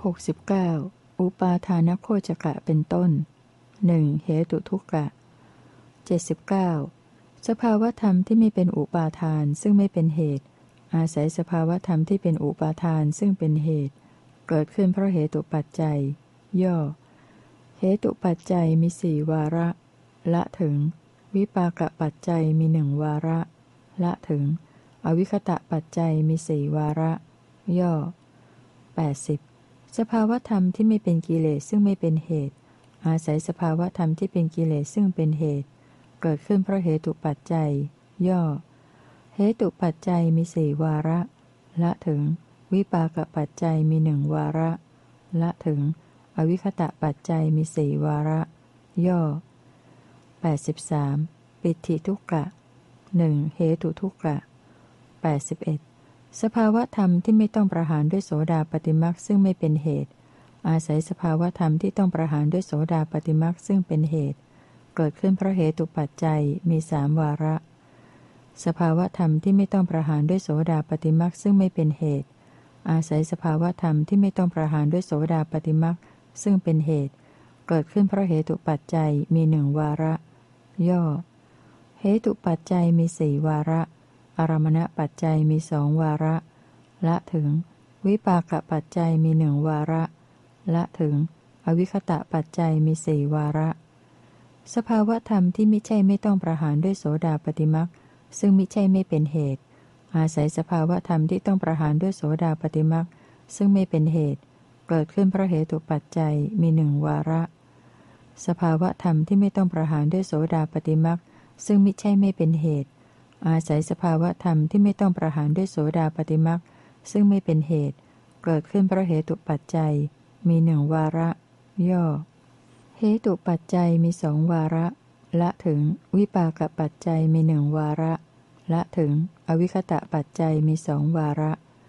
69อุปาทานโคจกะเป็นต้นหนึ่งเหตุทุกกะ79สภาวธรรมที่ไม่เป็นอุปาทานซึ่งไม่เป็นเหตุอาศัยสภาวธรรมที่เป็นอุปาทานซึ่งเป็นเหตุเกิดขึ้นเพราะเหตุปัจจัยย่อเหตุปัจจัยมีสี่วาระละถึงวิปากปัจจัยมีหนึ่งวาระละถึงอวิคตะปัจจัยมีสี่วาระย่อ80สภาวธรรมที่ไม่เป็นกิเลสซึ่งไม่เป็นเหตุอาศัยสภาวธรรมที่เป็นกิเลสซึ่งเป็นเหตุเกิดขึ้นเพราะเหตุปัจจัยย่อเหตุปัจจัยมีสี่วาระละถึงวิปากปัจจัยมีหนึ่งวาระละถึงอวิคตะปัจจัยมีสี่วาระย่อ83ปิฏฐิทุกกะหนึ่งเหตุทุกกะ81สภาวธรรมที่ไม่ต้องประหารด้วยโสดาปัตติมรรคซึ่งไม่เป็นเหตุอาศัยสภาวธรรมที่ต้องประหารด้วยโสดาปัตติมรรคซึ่งเป็นเหตุเกิดขึ้นเพราะเหตุปัจจัยมีสามวาระสภาวธรรมที่ไม่ต้องประหารด้วยโสดาปัตติมรรคซึ่งไม่เป็นเหตุอาศัยสภาวธรรมที่ไม่ต้องประหารด้วยโสดาปัตติมรรคซึ่งเป็นเหตุเกิดขึ้นเพราะเหตุปัจจัยมีหนึ่งวาระย่อเหตุปัจจัยมีสี่วาระอารมณปัจจัยมีสองวาระละถึงวิปากปัจจัยมีหนึ่งวาระละถึงอวิคตะปัจจัยมีสี่วาระสภาวธรรมที่ไม่ใช่ไม่ต้องประหารด้วยโสดาปัตติมรรคซึ่งมิใช่ไม่เป็นเหตุอาศัยสภาวธรรมที่ต้องประหารด้วยโสดาปัตติมรรคซึ่งไม่เป็นเหตุเกิดขึ้นเพราะเหตุปัจจัยมีหนึ่งวาระสภาวธรรมที่ไม่ต้องประหารด้วยโสดาปัตติมรรคซึ่งมิใช่ไม่เป็นเหตุอาศัยสภาวธรรมที่ไม่ต้องประหารด้วยโสดาปัตติมรรคซึ่งไม่เป็นเหตุเกิดขึ้นเพราะเหตุปัจจัยมีหนึ่งวาระย่อเหตุปัจจัยมีสองวาระละถึงวิปากปัจจัยมีหนึ่งวาระละถึงอวิคตะปัจจัยมีสองวาระ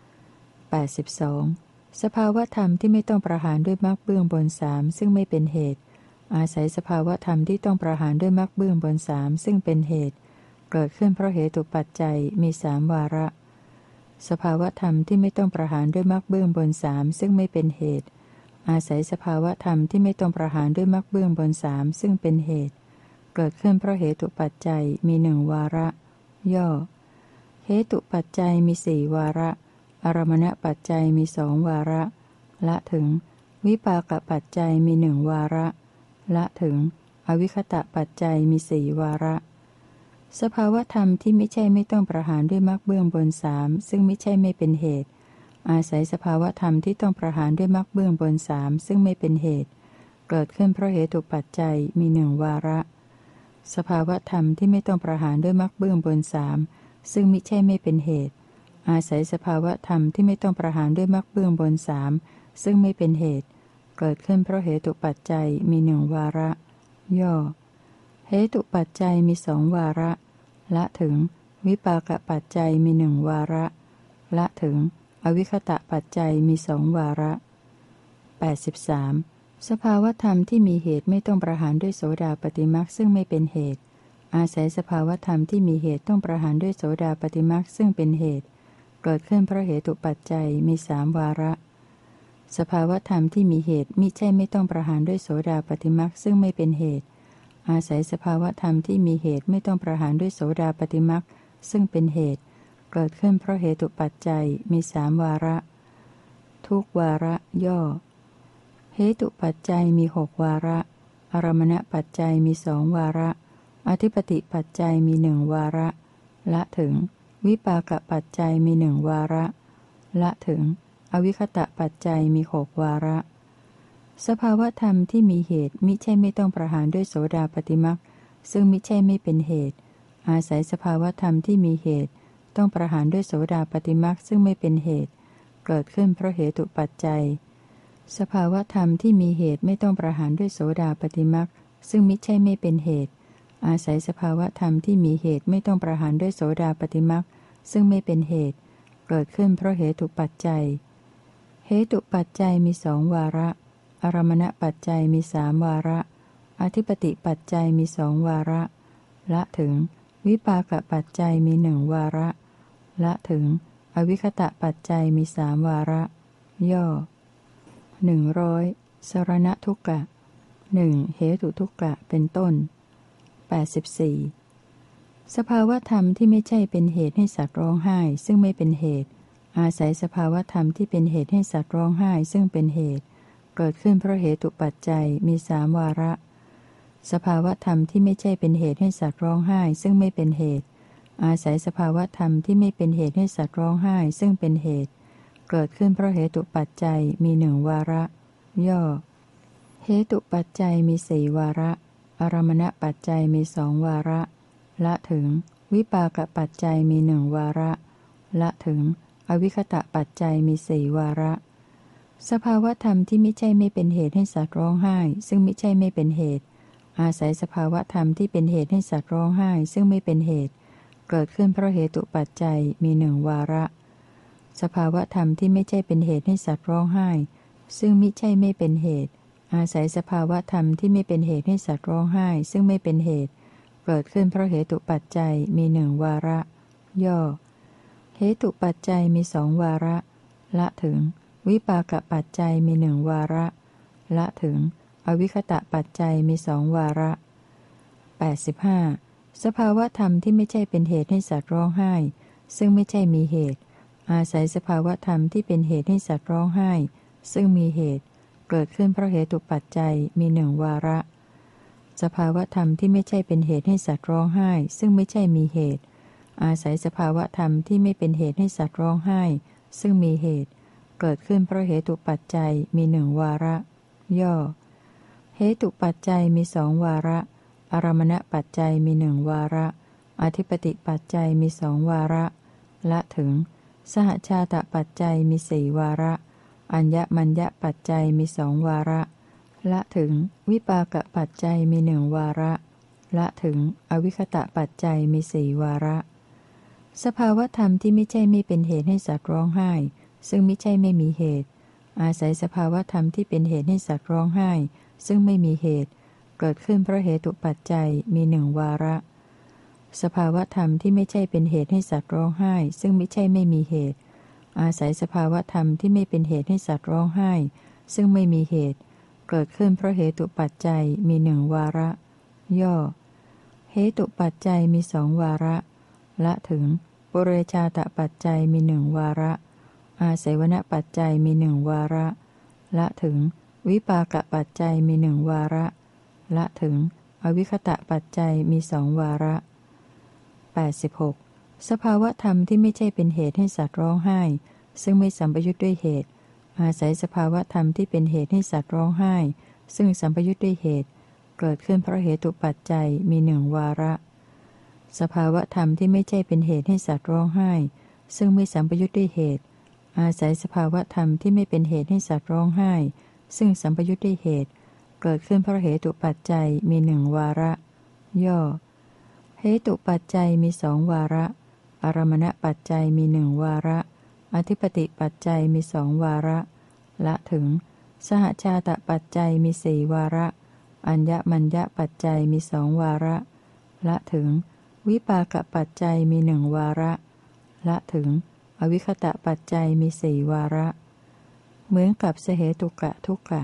82สภาวธรรมที่ไม่ต้องประหารด้วยมรรคเบื้องบนสามซึ่งไม่เป็นเหตุอาศัยสภาวธรรมที่ต้องประหารด้วยมรรคเบื้องบนสามซึ่งเป็นเหตุเกิดขึ้นเพราะเหตุปัจจัยมีสามวาระสภาวธรรมที่ไม่ต้องประหารด้วยมรรคเบื้องบนสามซึ่งไม่เป็นเหตุอาศัยสภาวธรรมที่ไม่ต้องประหารด้วยมรรคเบื้องบนสามซึ่งเป็นเหตุเกิดขึ้นเพราะเหตุปัจจัยมีหนึ่งวาระย่อเหตุปัจจัยมีสี่วาระอารมณปัจจัยมีสองวาระละถึงวิปากปัจจัยมีหนึ่งวาระละถึงอวิคตะปัจจัยมีสี่วาระสภาวธรรมที่ไม่ใช่ไม่ต้องประหารด้วยมรรคเบื้องบนสามซึ่งไม่ใช่ไม่เป็นเหตุอาศัยสภาวธรรมที่ต้องประหารด้วยมรรคเบื้องบนสามซึ่งไม่เป็นเหตุเกิดขึ้นเพราะเหตุปัจจัยมีหนึ่งวาระสภาวธรรมที่ไม่ต้องประหารด้วยมรรคเบื้องบนสามซึ่งมิใช่ไม่เป็นเหตุอาศัยสภาวธรรมที่ไม่ต้องประหารด้วยมรรคเบื้องบนสามซึ่งไม่เป็นเหตุเกิดขึ้นเพราะเหตุปัจจัยมีหนึ่งวาระย่อเหตุปัจจัยมีสองวาระละถึงวิปากปัจจัยมีหนึ่งวาระละถึงอวิคตะปัจจัยมีสองวาระ83สภาวธรรมที่มีเหตุไม่ต้องประหารด้วยโสดาปัตติมรรคซึ่งไม่เป็นเหตุอาศัยสภาวธรรมที่มีเหตุต้องประหารด้วยโสดาปัตติมรรคซึ่งเป็นเหตุเกิดขึ้นเพราะเหตุปัจจัยมีสามวาระสภาวธรรมที่มีเหตุมิใช่ไม่ต้องประหารด้วยโสดาปัตติมรรคซึ่งไม่เป็นเหตุอาศัยสภาวธรรมที่มีเหตุไม่ต้องประหารด้วยโสดาปัตติมรรคซึ่งเป็นเหตุเกิดขึ้นเพราะเหตุปัจจัยมีสามวาระทุกวาระย่อเหตุปัจจัยมีหกวาระอารมณปัจจัยมีสองวาระอธิปติปัจจัยมีหนึ่งวาระละถึงวิปากปัจจัยมีหนึ่งวาระละถึงอวิคตะปัจจัยมีหกวาระสภาวธรรมที่มีเหตุมิใช่ไม่ต้องประหารด้วยโสดาปัตติมรรคซึ่งมิใช่ไม่เป็นเหตุอาศัยสภาวธรรมที่มีเหตุต้องประหารด้วยโสดาปัตติมรรคซึ่งไม่เป็นเหตุเกิดขึ้นเพราะเหตุปัจจัยสภาวธรรมที่มีเหตุไม่ต้องประหารด้วยโสดาปัตติมรรคซึ่งมิใช่ไม่เป็นเหตุอาศัยสภาวธรรมที่มีเหตุไม่ต้องประหารด้วยโสดาปัตติมรรคซึ่งไม่เป็นเหตุเกิดขึ้นเพราะเหตุปัจจัยเหตุปัจจัยมีสองวาระอารมณปัจจัยมีสามวาระอธิปติปัจจัยมีสองวาระละถึงวิปากปัจจัยมีหนึ่งวาระละถึงอวิคตะปัจจัยมีสามวาระย่อ 100สรณทุกกะหนึ่งเหตุทุกกะเป็นต้น84สภาวธรรมที่ไม่ใช่เป็นเหตุให้สัตว์ร้องไห้ซึ่งไม่เป็นเหตุอาศัยสภาวธรรมที่เป็นเหตุให้สัตว์ร้องไห้ซึ่งเป็นเหตุเกิดขึ้นเพราะเหตุปัจจัยมีสามวาระสภาวธรรมที่ไม่ใช่เป็นเหตุให้สัตว์ร้องไห้ซึ่งไม่เป็นเหตุอาศัยสภาวธรรมที่ไม่เป็นเหตุให้สัตว์ร้องไห้ซึ่งเป็นเหตุเกิดขึ้นเพราะเหตุปัจจัยมีหนึ่งวาระย่อเหตุปัจจัยมีสี่วาระอารมณปัจจัยมีสองวาระละถึงวิปากปัจจัยมีหนึ่งวาระละถึงอวิคตะปัจจัยมีสี่วาระสภาวธรรมที่ไม่ใช่ไม่เป็นเหตุให้สัตว์ร้องไห้ซึ่งไม่ใช่ไม่เป็นเหตุอาศัยสภาวธรรมที่เป็นเหตุให้สัตว์ร้องไห้ซึ่งไม่เป็นเหตุเกิดขึ้นเพราะเหตุปัจจัยมีหนึ่งวาระสภาวธรรมที่ไม่ใช่เป็นเหตุให้สัตว์ร้องไห้ซึ่งมิใช่ไม่เป็นเหตุอาศัยสภาวธรรมที่ไม่เป็นเหตุให้สัตว์ร้องไห้ซึ่งไม่เป็นเหตุเกิดขึ้นเพราะเหตุปัจจัยมีหนึ่งวาระย่อเหตุปัจจัยมีสองวาระละถึงวิปากปัจจัยมีหนึ่งวาระละถึงอวิคตะปัจจัยมีสองวาระ85สภาวธรรมที่ไม่ใช่เป็นเหตุให้สัตว์ร้องไห้ซึ่งไม่ใช่มีเหตุอาศัยสภาวธรรมที่เป็นเหตุให้สัตว์ร้องไห้ซึ่งมีเหตุเกิดขึ้นเพราะเหตุปัจจัยมีหนึ่งวาระสภาวธรรมที่ไม่ใช่เป็นเหตุให้สัตว์ร้องไห้ซึ่งไม่ใช่มีเหตุอาศัยสภาวธรรมที่ไม่เป็นเหตุให้สัตว์ร้องไห้ซึ่งมีเหตุเกิดขึ้นเพราะเหตุปัจจัยมีหนึ่งวาระย่อเหตุปัจจัยมีสองวาระอารมณปัจจัยมีหนึ่งวาระอธิปติปัจจัยมีสองวาระละถึงสหชาตปัจจัยมีสี่วาระอัญญมัญญปัจจัยมีสองวาระละถึงวิปากปัจจัยมีหนึ่งวาระละถึงอวิคตะปัจจัยมีสี่วาระสภาวธรรมที่ไม่ใช่ไม่เป็นเหตุให้สัตว์ร้องไห้ซึ่งไม่ใช่ไม่มีเหตุอาศัยสภาวธรรมที่เป็นเหตุให้สัตว์ร้องไห้ซึ่งไม่มีเหตุเกิดขึ้นเพราะเหตุปัจจัยมีหนึ่งวาระสภาวธรรมที่ไม่ใช่เป็นเหตุให้สัตว์ร้องไห้ซึ่งไม่ใช่ไม่มีเหตุอาศัยสภาวธรรมที่ไม่เป็นเหตุให้สัตว์ร้องไห้ซึ่งไม่มีเหตุเกิดขึ้นเพราะเหตุปัจจัยมีหนึ่งวาระย่อเหตุปัจจัยมีสองวาระละถึงปุเรชาตปัจจัยมีหนึ่งวาระอาศัยวณปัจจัยมีหนึ่งวาระละถึงวิปากปัจจัยมีหนึ่งวาระละถึงอวิคตะปัจจัยมีสองวาระ86สภาวธรรมที่ไม่ใช่เป็นเหตุให้สัตว์ร้องไห้ซึ่งไม่สัมปยุทธ์ด้วยเหตุอาศัยสภาวธรรมที่เป็นเหตุให้สัตว์ร้องไห้ซึ่งสัมปยุทธ์ด้วยเหตุเกิดขึ้นเพราะเหตุปัจจัยมีหนึ่งวาระสภาวธรรมที่ไม่ใช่เป็นเหตุให้สัตว์ร้องไห้ซึ่งไม่สัมปยุทธ์ด้วยเหตุอาศัยสภาวธรรมที่ไม่เป็นเหตุให้สัตว์ร้องไห้ซึ่งสัมปยุทธ์ด้วยเหตุเกิดขึ้นเพราะเหตุปัจจัยมีหนึ่งวาระย่อเหตุปัจจัยมีสองวาระอารมณปัจจัยมีหนึ่งวาระอธิปติปัจจัยมีสองวาระละถึงสหชาตปัจจัยมีสี่วาระอัญญมัญญปัจจัยมีสองวาระละถึงวิปากปัจจัยมีหนึ่งวาระละถึงอวิคตะปัจจัยมีสี่วาระเหมือนกับสเหตุกะทุกกะ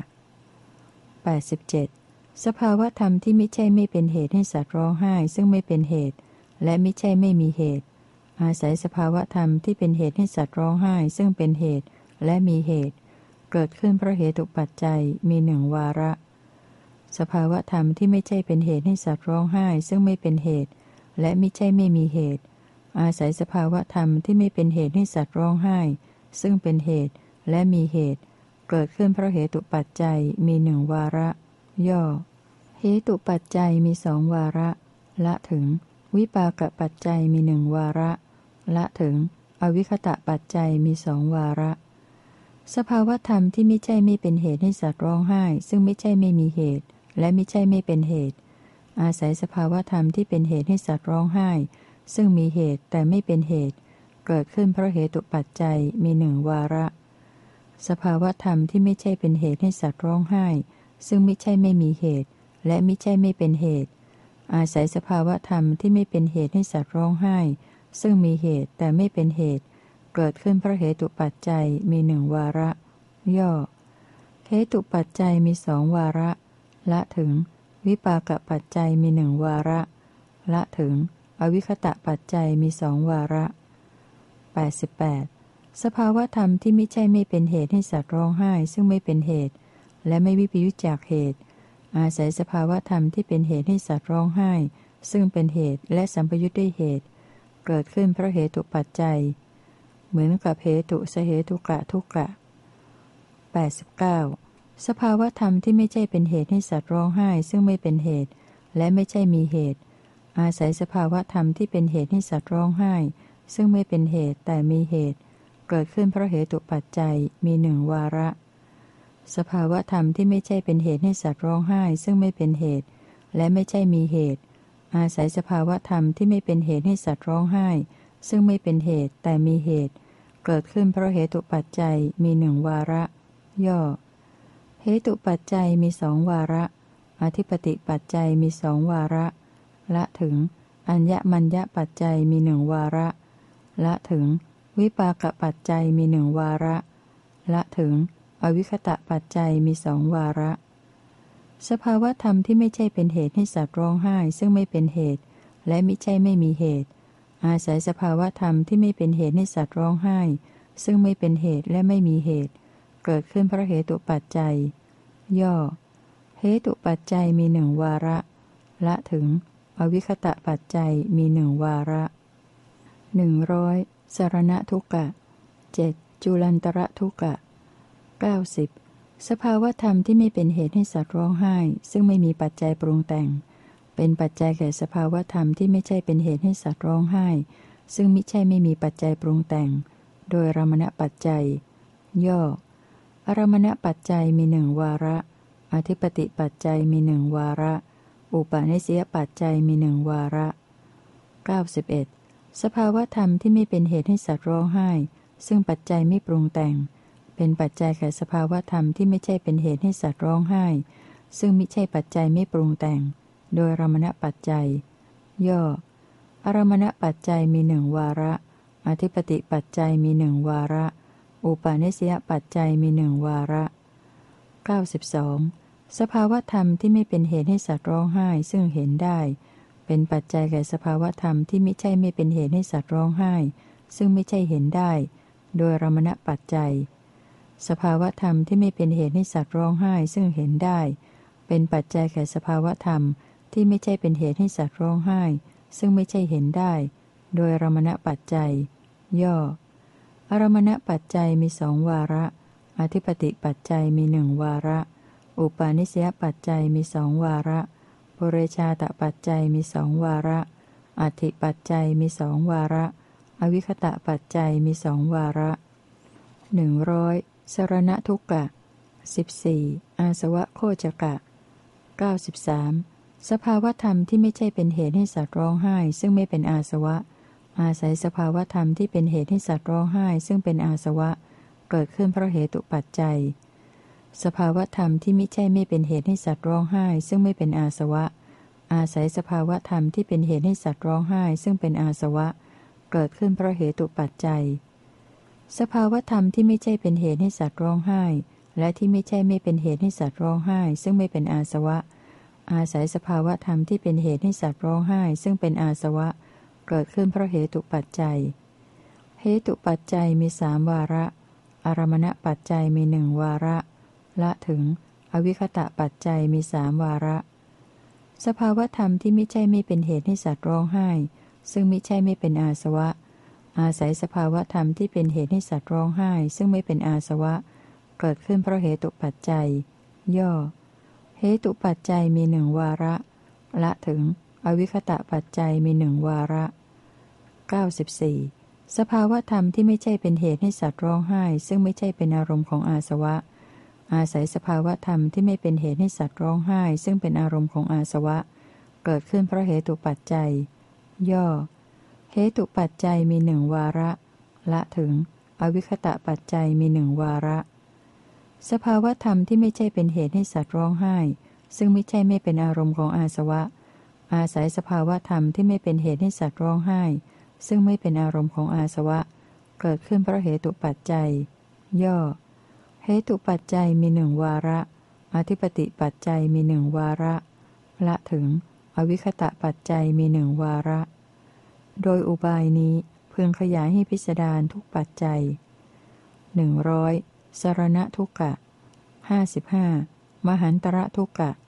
87สภาวธรรมที่ไม่ใช่ไม่เป็นเหตุให้สัตว์ร้องไห้ซึ่งไม่เป็นเหตุและไม่ใช่ไม่มีเหตุอาศัยสภาวธรรมที่เป็นเหตุให้สัตว์ร้องไห้ซึ่งเป็นเหตุและมีเหตุเกิดขึ้นเพราะเหตุปัจจัยมีหนึ่งวาระสภาวธรรมที่ไม่ใช่เป็นเหตุให้สัตว์ร้องไห้ซึ่งไม่เป็นเหตุและไม่ใช่ไม่มีเหตุอาศัยสภาวธรรมที่ไม่เป็นเหตุให้สัตว์ร้องไห้ซึ่งเป็นเหตุและมีเหตุเกิดขึ้นเพราะเหตุปัจจัยมีหนึ่งวาระย่อเหตุปัจจัยมีสองวาระละถึงวิปากปัจจัยมีหนึ่งวาระละถึงอวิคตะปัจจัยมีสองวาระสภาวธรรมที่ไม่ใช่ไม่เป็นเหตุให้สัตว์ร้องไห้ซึ่งไม่ใช่ไม่มีเหตุและไม่ใช่ไม่เป็นเหตุอาศัยสภาวธรรมที่เป็นเหตุให้สัตว์ร้องไห้ซึ่งมีเหตุแต่ไม่เป็นเหตุเกิดขึ้นเพราะเหตุปัจจัยมีหนึ่งวาระสภาวธรรมที่ไม่ใช่เป็นเหตุให้สัตว์ร้องไห้ซึ่งไม่ใช่ไม่มีเหตุและไม่ใช่ไม่เป็นเหตุอาศัยสภาวธรรมที่ไม่เป็นเหตุให้สัตว์ร้องไห้ซึ่งมีเหตุแต่ไม่เป็นเหตุเกิดขึ้นเพราะเหตุปัจจัยมีหนึ่งวาระย่อเหตุปัจจัยมีสองวาระละถึงวิปากปัจจัยมีหนึ่งวาระละถึงอวิคตะปัจจัยมีสองวาระ88สภาวธรรมที่ไม่ใช่ไม่เป็นเหตุให้สัตว์ร้องไห้ซึ่งไม่เป็นเหตุและไม่วิปยุจจากเหตุอาศัยสภาวธรรมที่เป็นเหตุให้สัตว์ร้องไห้ซึ่งเป็นเหตุและสัมปยุจด้วยเหตุเกิดขึ้นเพราะเหตุปัจจัยเหมือนกับเหตุสเหตุกะทุกะ89สภาวธรรมที่ไม่ใช่เป็นเหตุให้สัตว์ร้องไห้ซึ่งไม่เป็นเหตุและไม่ใช่มีเหตุอาศัยสภาวธรรมที่เป็นเหตุให้สัตว์ร้องไห้ซึ่งไม่เป็นเหตุแต่มีเหตุเกิดขึ้นเพราะเหตุปัจจัยมีหนึ่งวาระสภาวธรรมที่ไม่ใช่เป็นเหตุให้สัตว์ร้องไห้ซึ่งไม่เป็นเหตุและไม่ใช่มีเหตุอาศัยสภาวธรรมที่ไม่เป็นเหตุให้สัตว์ร้องไห้ซึ่งไม่เป็นเหตุแต่มีเหตุเกิดขึ้นเพราะเหตุปัจจัยมีหนึ่งวาระย่อเหตุปัจจัยมีสองวาระอธิปติปัจจัยมีสองวาระละถึงอัญญมัญญปัจจัยมีหนึ่งวาระละถึงวิปากปัจจัยมีหนึ่งวาระละถึงอวิคตะปัจจัยมีสองวาระสภาวธรรมที่ไม่ใช่เป็นเหตุให้สัตว์ร้องไห้ซึ่งไม่เป็นเหตุและมิใช่ไม่มีเหตุอาศัยสภาวธรรมที่ไม่เป็นเหตุให้สัตว์ร้องไห้ซึ่งไม่เป็นเหตุและไม่มีเหตุเกิดขึ้นเพราะเหตุปัจจัยย่อเหตุปัจจัยมีหนึ่งวาระละถึงอวิคตะปัจจัยมีหนึ่งวาระ100สรณทุกกะ7จุลันตระทุกกะ90สภาวธรรมที่ไม่เป็นเหตุให้สัตว์ร้องไห้ซึ่งไม่มีปัจจัยปรุงแต่งเป็นปัจจัยแก่สภาวธรรมที่ไม่ใช่เป็นเหตุให้สัตว์ร้องไห้ซึ่งมิใช่ไม่มีปัจจัยปรุงแต่งโดยอารมณปัจจัยย่ออารมณปัจจัยมีหนึ่งวาระอธิปติปัจจัยมีหนึ่งวาระอุปาเนสยปัจจัยมีหนึ่งวาระ91สภาวธรรมที่ไม่เป็นเหตุให้สัตว์ร้องไห้ซึ่งปัจจัยไม่ปรุงแต่งเป็นปัจจัยแก่สภาวธรรมที่ไม่ใช่เป็นเหตุให้สัตว์ร้องไห้ซึ่งมิใช่ปัจจัยไม่ปรุงแต่งโดยอารมณปัจจัยย่ออารมณปัจจัยมีหนึ่งวาระอธิปติปัจจัยมีหนึ่งวาระอุปาเนสยปัจจัยมีหนึ่งวาระ92สภาวธรรมที่ไม่เป็นเหตุให้สัตว์ร้องไห้ซึ่งเห็นได้เป็นปัจจัยแก่สภาวธรรมที่ไม่ใช่ไม่เป็นเหตุให้สัตว์ร้องไห้ซึ่งไม่ใช่เห็นได้โดยอารมณปัจจัยสภาวธรรมที่ไม่เป็นเหตุให้สัตว์ร้องไห้ซึ่งเห็นได้เป็นปัจจัยแก่สภาวธรรมที่ไม่ใช่เป็นเหตุให้สัตว์ร้องไห้ซึ่งไม่ใช่เห็นได้โดยอารมณปัจจัยย่ออารมณปัจจัยมีสองวาระอธิปติปัจจัยมีหนึ่งวาระอุปาณิสยปัจจัยมีสองวาระปุเรชาตปัจจัยมีสองวาระอธิปัจจัยมีสองวาระอวิคตะปัจจัยมีสองวาระ100สรณทุกกะ14อาสวะโคจกะ93สภาวธรรมที่ไม่ใช่เป็นเหตุให้สัตว์ร้องไห้ซึ่งไม่เป็นอาสวะอาศัยสภาวธรรมที่เป็นเหตุให้สัตว์ร้องไห้ซึ่งเป็นอาสวะเกิดขึ้นเพราะเหตุปัจจัยสภาวธรรมที่ไม่ใช่ไม่เป็นเหตุให้สัตว์ร้องไห้ซึ่งไม่เป็นอาสวะอาศัยสภาวธรรมที่เป็นเหตุให้สัตว์ร้องไห้ซึ่งเป็นอาสวะเกิดขึ้นเพราะเหตุปัจจัยสภาวธรรมที่ไม่ใช่เป็นเหตุให้สัตว์ร้องไห้และที่ไม่ใช่ไม่เป็นเหตุให้สัตว์ร้องไห้ซึ่งไม่เป็นอาสวะอาศัยสภาวธรรมที่เป็นเหตุให้สัตว์ร้องไห้ซึ่งเป็นอาสวะเกิดขึ้นเพราะเหตุปัจจัยเหตุปัจจัยมีสามวาระอารมณปัจจัยมีหนึ่งวาระละถึงอวิคตะปัจจัยมีสามวาระสภาวธรรมที่ไม่ใช่ไม่เป็นเหตุให้สัตว์ร้องไห้ซึ่งมิใช่ไม่เป็นอาสวะอาศัยสภาวธรรมที่เป็นเหตุให้สัตว์ร้องไห้ซึ่งไม่เป็นอาสวะเกิดขึ้นเพราะเหตุปัจจัยย่อเหตุปัจจัยมีหนึ่งวาระละถึงอวิคตะปัจจัยมีหนึ่งวาระ94สภาวธรรมที่ไม่ใช่เป็นเหตุให้สัตว์ร้องไห้ซึ่งไม่ใช่เป็นอารมณ์ของอาสวะอาศัยสภาวธรรมที่ไม่เป็นเหตุให้สัตว์ร้องไห้ซึ่งเป็นอารมณ์ของอาสวะเกิดขึ้นเพราะเหตุปัจจัยย่อเหตุปัจจัยมีหนึ่งวาระละถึงอวิคตะปัจจัยมีหนึ่งวาระสภาวธรรมที่ไม่ใช่เป็นเหตุให้สัตว์ร้องไห้ซึ่งไม่ใช่ไม่เป็นอารมณ์ของอาสวะอาศัยสภาวธรรมที่ไม่เป็นเหตุให้สัตว์ร้องไห้ซึ่งไม่เป็นอารมณ์ของอาสวะเกิดขึ้นเพราะเหตุปัจจัยย่อเหตุปัจจัยมีหนึ่งวาระอธิปติปัจจัยมีหนึ่งวาระละถึงอวิคตะปัจจัยมีหนึ่งวาระโดยอุบายนี้พึงขยายให้พิสดารทุกปัจจัย100สรณทุกกะ55มหันตระทุกกะ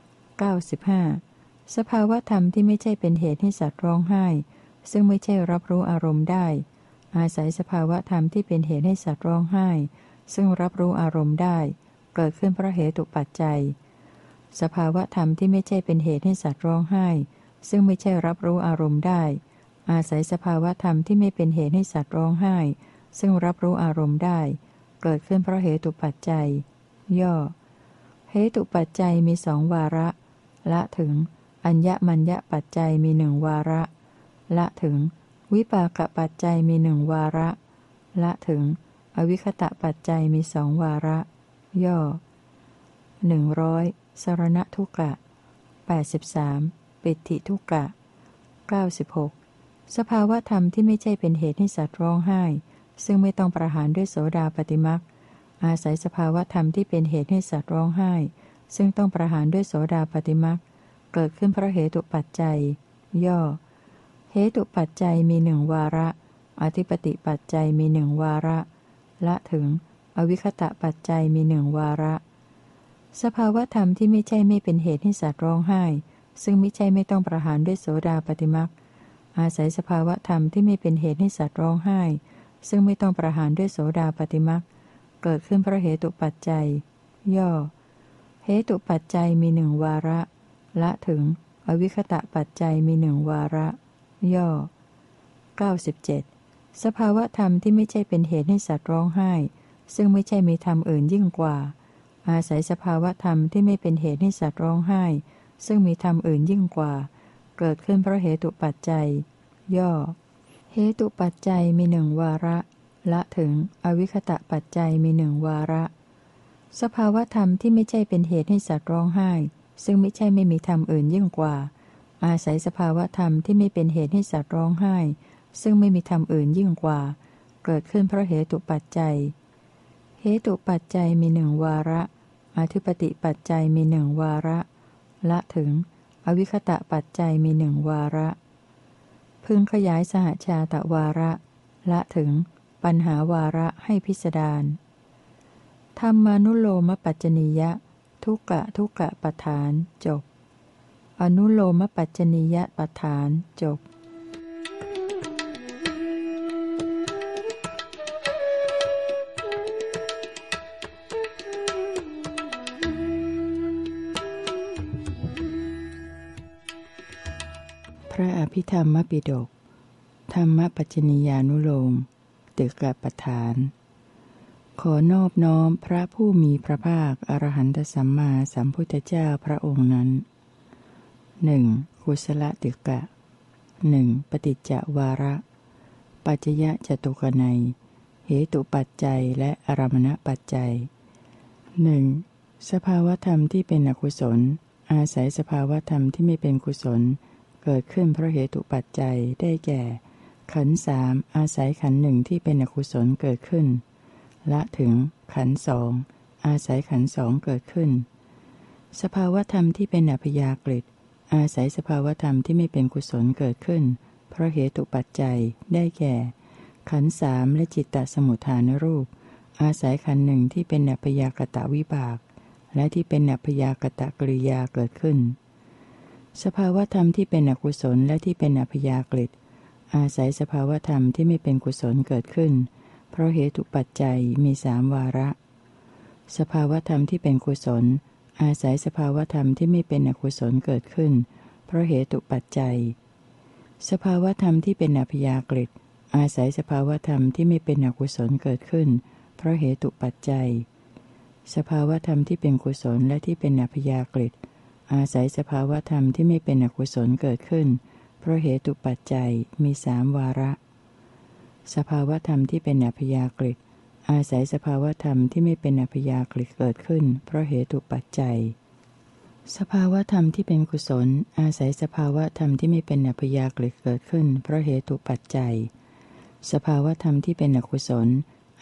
95สภาวธรรมที่ไม่ใช่เป็นเหตุให้สัตว์ร้องไห้ซึ่งไม่ใช่รับรู้อารมณ์ได้อาศัยสภาวธรรมที่เป็นเหตุให้สัตว์ร้องไห้ซึ่งรับรู้อารมณ์ได้เกิดขึ้นเพราะเหตุปัจจัยสภาวธรรมที่ไม่ใช่เป็นเหตุให้สัตว์ร้องไห้ซึ่งไม่ใช่รับรู้อารมณ์ได้อาศัยสภาวธรรมที่ไม่เป็นเหตุให้สัตว์ร้องไห้ซึ่งรับรู้อารมณ์ได้เกิดขึ้นเพราะเหตุปัจจัยย่อเหตุปัจจัยมีสองวาระละถึงอัญญมัญญปัจจัยมีหนึ่งวาระละถึงวิปากปัจจัยมีหนึ่งวาระละถึงอวิคตะปัจจัยมีสองวาระย่อ100สรณทุกกะ83ปิฏฐิทุกกะ96สภาวธรรมที่ไม่ใช่เป็นเหตุให้สัตว์ร้องไห้ซึ่งไม่ต้องประหารด้วยโสดาปัตติมรรคอาศัยสภาวธรรมที่เป็นเหตุให้สัตว์ร้องไห้ซึ่งต้องประหารด้วยโสดาปัตติมรรคเกิดขึ้นเพราะเหตุปัจจัยย่อเหตุปัจจัยมีหนึ่งวาระอธิปติปัจจัยมีหนึ่งวาระละถึงอวิคตะปัจจัยมีหนึ่งวาระสภาวธรรมที่ไม่ใช่ไม่เป็นเหตุให้สัตว์ร้องไห้ซึ่งไม่ใช่ไม่ต้องประหารด้วยโสดาปัตติมรรคอาศัยสภาวธรรมที่ไม่เป็นเหตุให้สัตว์ร้องไห้ซึ่งไม่ต้องประหารด้วยโสดาปัตติมรรคเกิดขึ้นเพราะเหตุปัจจัยย่อเหตุปัจจัยมีหนึ่งวาระละถึงอวิคตะปัจจัยมีหนึ่งวาระย่อ97สภาวธรรมที่ไม่ใช่เป็นเหตุให้สัตว์ร้องไห้ซึ่งไม่ใช่มีธรรมอื่นยิ่งกว่าอาศัยสภาวธรรมที่ไม่เป็นเหตุให้สัตว์ร้องไห้ซึ่งมีธรรมอื่นยิ่งกว่าเกิดขึ้นเพราะเหตุปัจจัยย่อเหตุปัจจัยมีหนึ่งวาระละถึงอวิคตะปัจจัยมีหนึ่งวาระสภาวธรรมที่ไม่ใช่เป็นเหตุให้สัตว์ร้องไห้ซึ่งไม่ใช่ไม่มีธรรมอื่นยิ่งกว่าอาศัยสภาวธรรมที่ไม่เป็นเหตุให้สัตว์ร้องไห้ซึ่งไม่มีธรรมอื่นยิ่งกว่าเกิดขึ้นเพราะเหตุปัจจัยเหตุปัจจัยมีหนึ่งวาระอธิปติปัจจัยมีหนึ่งวาระละถึงอวิคตะปัจจัยมีหนึ่งวาระพึงขยายสหชาตวาระละถึงปัญหาวาระให้พิสดารธรรมานุโลมปัจจนียะทุกกะปฐานจบอนุโลมปัจจนียปฐานจบพระอภิธรรมปิฎกธรรมปัจจนียานุโลมตึกปฐานขอนอบน้อมพระผู้มีพระภาคอรหันตสัมมาสัมพุทธเจ้าพระองค์นั้นกุศลตึกะปฏิจจวาระปัจจยะจตุกนัยเหตุปัจจัยและอารมณปัจจัยสภาวธรรมที่เป็นอกุศลอาศัยสภาวธรรมที่ไม่เป็นกุศลเกิดขึ้นเพราะเหตุปัจจัยได้แก่ขันธ์สามอาศัยขันธ์หนึ่งที่เป็นอกุศลเกิดขึ้นละถึงขันธ์สองอาศัยขันธ์สองเกิดขึ้นสภาวธรรมที่เป็นอัพยากฤิอาศัยสภาวธรรมที่ไม่เป็นกุศลเกิดขึ้นเพราะเหตุปัจจัยได้แก่ขันธ์สามและจิตตสมุทฐานรูปอาศัยขันธ์หนึ่งที่เป็นอัพยากตวิบากและที่เป็นอัพยากตกริยาเกิดขึ้นสภาวธรรมที่เป็นอกุศลและที่เป็นอัพยากฤิอาศัยสภาวธรรมที่ไม่เป็นกุศลเกิดขึ้นเพราะเหตุปัจจัยมีสามวาระสภาวธรรมที่เป็นกุศลอาศัยสภาวธรรมที่ไม่เป็นอกุศลเกิดขึ้นเพราะเหตุปัจจัยสภาวธรรมที่เป็นอัพยากฤิอาศัยสภาวธรรมที่ไม่เป็นอกุศลเกิดขึ้นเพราะเหตุปัจจัยสภาวธรรมที่เป็นกุศลและที่เป็นอัพยากฤิอาศัยสภาวธรรมที่ไม่เป็นอกุศลเกิดขึ้นเพราะเหตุปัจจัยมีสามวาระสภาวธรรมที่เป็นอัพยากฤิอาศัยสภาวธรรมที่ไม่เป็นอัพยากฤิเกิดขึ้นเพราะเหตุปัจจัยสภาวธรรมที่เป็นกุศลอาศัยสภาวธรรมที่ไม่เป็นอัพยากฤิเกิดขึ้นเพราะเหตุปัจจัยสภาวธรรมที่เป็นอกุศล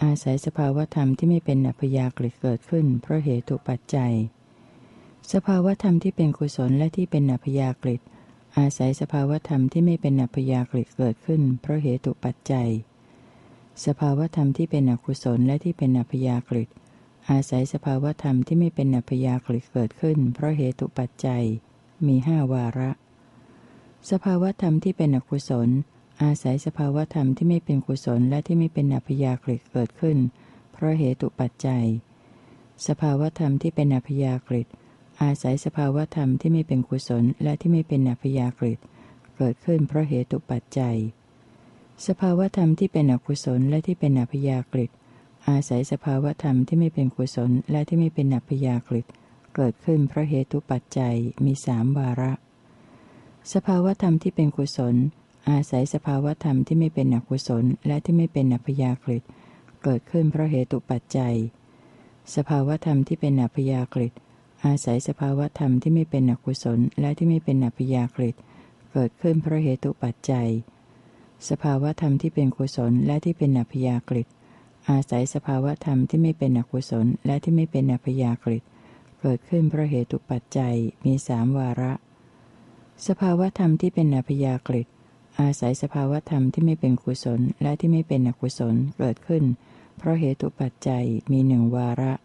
อาศัยสภาวธรรมที่ไม่เป็นอัพยากฤิเกิดขึ้นเพราะเหตุปัจจัยสภาวธรรมที่เป็นกุศลและที่เป็นอัพยากฤิอาศัยสภาวธรรมที่ไม่เป็นอัพยากฤิเกิดขึ้นเพราะเหตุปัจจัยสภาวธรรมที่เป็นอกุศลและที่เป็นอัพยากฤิอาศัยสภาวธรรมที่ไม่เป็นอัพยากฤิเกิดขึ้นเพราะเหตุปัจจัยมี5วาระสภาวธรรมที่เป็นอกุศลอาศัยสภาวธรรมที่ไม่เป็นกุศลและที่ไม่เป็นอัพยากฤิเกิดขึ้นเพราะเหตุปัจจัยสภาวธรรมที่เป็นอัพยากฤิอาศัยสภาวธรรมที่ไม่เป็นกุศลและที่ไม่เป็นอัพยากฤิเกิดขึ้นเพราะเหตุปัจจัยสภาวธรรมที่เป็นอกุศลและที่เป็นอัพยากฤิอาศัยสภาวธรรมที่ไม่เป็นกุศลและที่ไม่เป็นอัพยากฤิเกิดขึ้นเพราะเหตุปัจจัยมี3วาระสภาวธรรมที่เป็นกุศลอาศัยสภาวธรรมที่ไม่เป็นอกุศลและที่ไม่เป็นอัพยากฤิเกิดขึ้นเพราะเหตุปัจจัยสภาวธรรมที่เป็นอัพยากฤิอาศัยสภาวธรรมที่ไม่เป็นอกุศลและที่ไม่เป็นอัพยากฤิเกิดขึ้นเพราะเหตุปัจจัยสภาวธรรมที่เป็นกุศลและที่เป็นอัพยากฤิอาศัยสภาวธรรมที่ไม่เป็นอกุศลและที่ไม่เป็นอัพยากฤิเกิดขึ้นเพราะเหตุปัจจัยมี3วาระสภาวธรรมที่เป็นอัพยากฤิอาศัยสภาวธรรมที่ไม่เป็นกุศลและที่ไม่เป็นอกุศลเกิดขึ้นเพราะเหตุปัจจัยมี1วาระ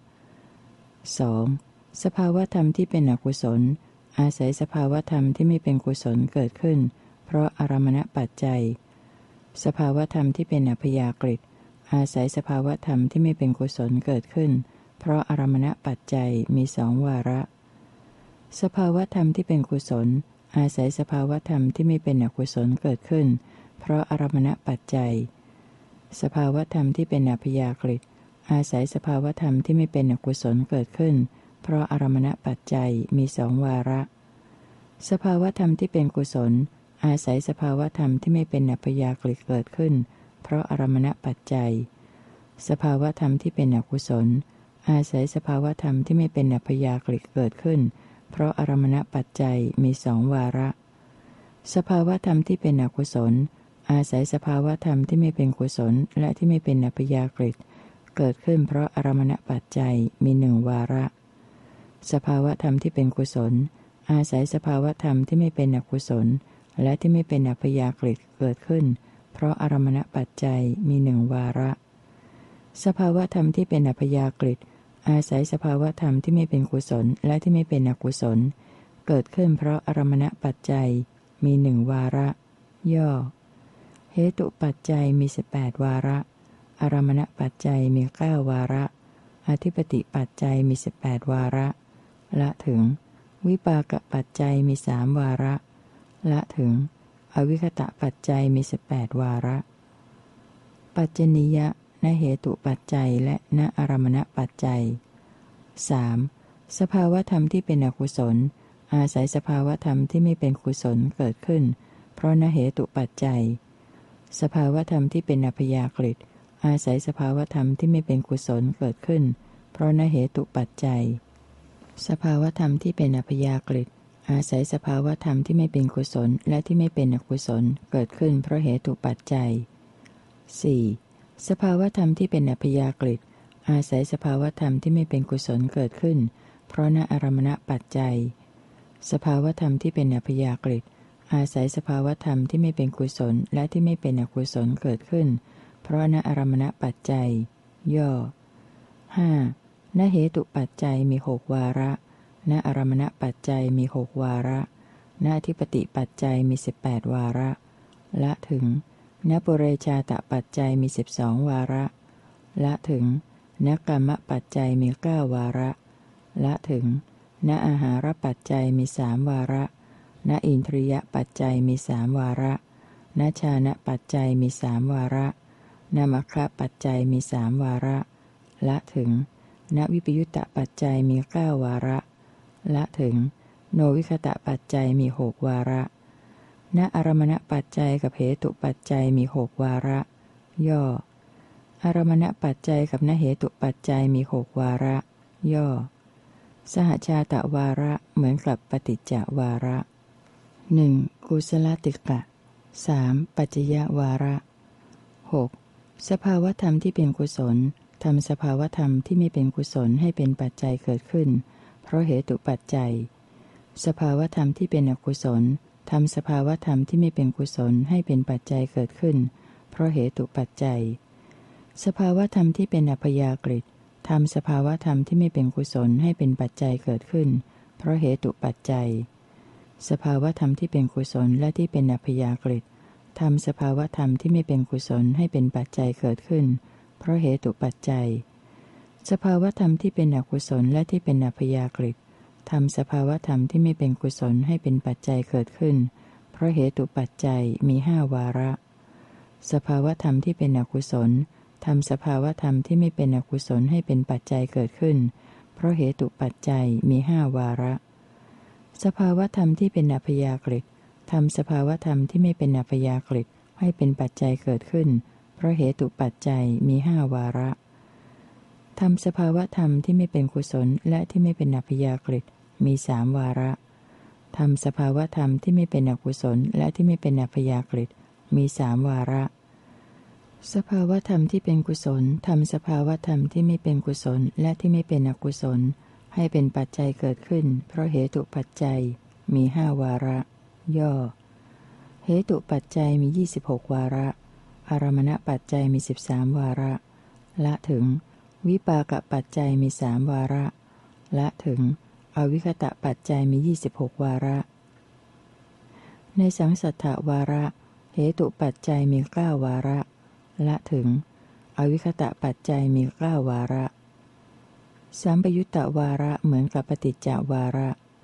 2. สภาวธรรมที่เป็นอกุศลอาศัยสภาวธรรมที่ไม่เป็นกุศลเกิดขึ้นเพราะอารมณปัจจัยสภาวธรรมที่เป็นอัพยากฤิอาศัยสภาวธรรมที่ไม่เป็นกุศลเกิดขึ้นเพราะอารมณปัจจัยมี2วาระสภาวธรรมที่เป็นกุศลอาศัยสภาวธรรมที่ไม่เป็นอกุศลเกิดขึ้นเพราะอารมณปัจจัยสภาวธรรมที่เป็นอัพยากฤิอาศัยสภาวธรรมที่ไม่เป็นอกุศลเกิดขึ้นเพราะอารมณปัจจัยมี2วาระสภาวธรรมที่เป็นกุศลอาศัยสภาวธรรมที่ไม่เป็นอัพยากฤิเกิดขึ้นเพราะอารมณปัจจัยสภาวธรรมที่เป็นอกุศลอาศัยสภาวธรรมที่ไม่เป็นอัพยากฤิเกิดขึ้นเพราะอารมณปัจจัยมี2วาระสภาวธรรมที่เป็นอกุศลอาศัยสภาวธรรมที่ไม่เป็นกุศลและที่ไม่เป็นอัพยากฤิเกิดขึ้นเพราะอารมณปัจจัยมี1วาระสภาวธรรมที่เป็นกุศลอาศัยสภาวธรรมที่ไม่เป็นอกุศลและที่ไม่เป็นอัพยากฤิเกิดขึ้นเพราะอารมณปัจจัยมี1วาระสภาวธรรมที่เป็นอัพยากฤิอาศัยสภาวธรรมที่ไม่เป็นกุศลและที่ไม่เป็นอกุศลเกิดขึ้นเพราะอารมณปัจจัยมี1วาระย่อเหตุปัจจัยมี18วาระอารมณปัจจัยมี9วาระอธิปติปัจจัยมี18วาระละถึงวิปากปัจจัยมี3วาระละถึงอวิคตะปัจจัยมี18วาระปัจจนิยะณเหตุปัจจัยและณอารมณปัจจัย 3. สภาวธรรมที่เป็นอกุศลอาศัยสภาวธรรมที่ไม่เป็นกุศลเกิดขึ้นเพราะณเหตุปัจจัยสภาวธรรมที่เป็นอัพยากฤิอาศัยสภาวธรรมที่ไม่เป็นกุศลเกิดขึ้นเพราะณเหตุปัจจัยสภาวธรรมที่เป็นอัพยากฤิอาศัยสภาวธรรมที่ไม่เป็นกุศลและที่ไม่เป็นอกุศลเกิดขึ้นเพราะเหตุปัจจัย 4. สภาวธรรมที่เป็นอัพยากฤิอาศัยสภาวธรรมที่ไม่เป็นกุศลเกิดขึ้นเพราะณอารมณปัจจัยสภาวธรรมที่เป็นอัพยากฤิอาศัยสภาวธรรมที่ไม่เป็นกุศลและที่ไม่เป็นอกุศลเกิดขึ้นเพราะณอารมณปัจจัยย่อ 5. ณเหตุปัจจัยมี6วาระณอารมณปัจจัยมี6วาระณอธิปติปัจจัยมี18วาระละถึงณปุเรชาตปัจจัยมี12วาระละถึงณกรรมปัจจัยมี9วาระละถึงณอาหารปัจจัยมี3วาระณอินทรียปัจจัยมี3วาระณฌานปัจจัยมี3วาระณมัคคะปัจจัยมี3วาระละถึงณวิปยุตตปัจจัยมี9วาระละถึงโนวิคตะปัจจัยมี6วาระณอารมณปัจจัยกับเหตุปัจจัยมี6วาระย่ออารมณปัจจัยกับณเหตุปัจจัยมี6วาระย่อสหชาตวาระเหมือนกับปฏิจจวาระ 1. กุศลติกะ 3. ปัจจยวาระ 6. สภาวธรรมที่เป็นกุศลทำสภาวธรรมที่ไม่เป็นกุศลให้เป็นปัจจัยเกิดขึ้นเพราะเหตุปัจจัยสภาวธรรมที่เป็นอกุศลทำสภาวธรรมที่ไม่เป็นกุศลให้เป็นปัจจัยเกิดขึ้นเพราะเหตุปัจจัยสภาวธรรมที่เป็นอัพยากฤิทำสภาวธรรมที่ไม่เป็นกุศลให้เป็นปัจจัยเกิดขึ้นเพราะเหตุปัจจัยสภาวธรรมที่เป็นกุศลและที่เป็นอัพยากฤิทำสภาวธรรมที่ไม่เป็นกุศลให้เป็นปัจจัยเกิดขึ้นเพราะเหตุปัจจัยสภาวธรรมที่เป็นอกุศลและที่เป็นอัพยากฤิทำสภาวธรรมที่ไม่เป็นกุศลให้เป็นปัจจัยเกิดขึ้นเพราะเหตุปัจจัยมี5วาระสภาวธรรมที่เป็นอกุศลทำสภาวธรรมที่ไม่เป็นอกุศลให้เป็นปัจจัยเกิดขึ้นเพราะเหตุปัจจัยมี5วาระสภาวธรรมที่เป็นอัพยากฤิทำสภาวธรรมที่ไม่เป็นอัพยากฤิให้เป็นปัจจัยเกิดขึ้นเพราะเหตุปัจจัยมี5วาระทำสภาวธรรมที่ไม่เป็นกุศลและที่ไม่เป็นอัพยากฤิมี3วาระทำสภาวธรรมที่ไม่เป็นอกุศลและที่ไม่เป็นอัพยากฤิมี3วาระสภาวธรรมที่เป็นกุศลทำสภาวธรรมที่ไม่เป็นกุศลและที่ไม่เป็นอกุศลให้เป็นปัจจัยเกิดขึ้นเพราะเหตุปัจจัยมี5วาระย่อเหตุปัจจัยมี26วาระอารมณปัจจัยมี13วาระละถึงวิปากปัจจัยมี3วาระละถึงอวิคตะปัจจัยมี26วาระในสังสัทธวาระเหตุปัจจัยมี9วาระละถึงอวิคตะปัจจัยมี9วาระสัมปยุตตวาระเหมือนกับปฏิจจวาระ